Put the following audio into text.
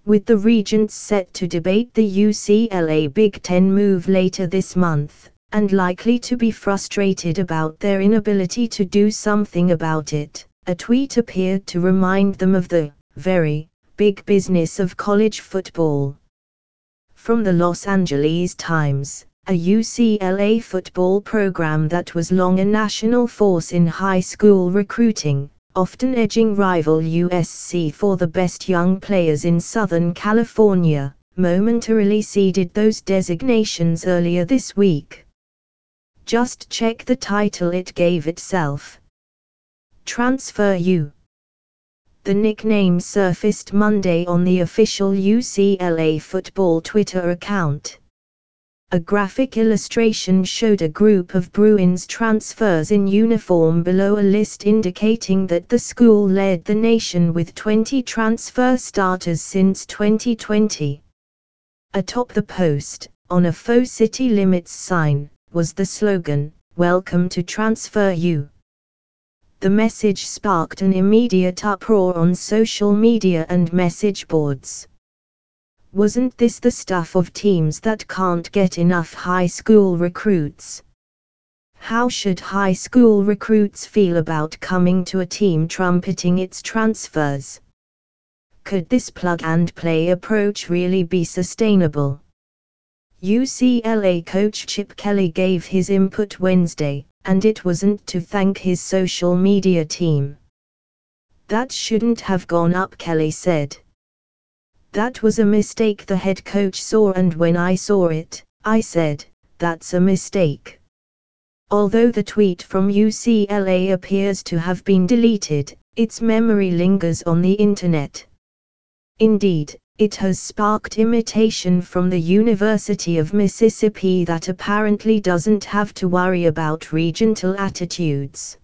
with the regents set to debate the UCLA Big Ten move later this month, and likely to be frustrated about their inability to do something about it. A tweet appeared to remind them of the very big business of college football. From the Los Angeles Times, a UCLA football program that was long a national force in high school recruiting, often edging rival USC for the best young players in Southern California, momentarily ceded those designations earlier this week. Just check the title it gave itself. Transfer U. The nickname surfaced Monday on the official UCLA football Twitter account. A graphic illustration showed a group of Bruins transfers in uniform below a list indicating that the school led the nation with 20 transfer starters since 2020. Atop the post, on a faux city limits sign, was the slogan, "Welcome to Transfer U." The message sparked an immediate uproar on social media and message boards. Wasn't this the stuff of teams that can't get enough high school recruits? How should high school recruits feel about coming to a team trumpeting its transfers? Could this plug-and-play approach really be sustainable? UCLA coach Chip Kelly gave his input Wednesday, and it wasn't to thank his social media team. "That shouldn't have gone up," Kelly said. "That was a mistake the head coach saw, and when I saw it, I said, that's a mistake." Although the tweet from UCLA appears to have been deleted, its memory lingers on the internet. Indeed, it has sparked imitation from the University of Mississippi that apparently doesn't have to worry about regental attitudes.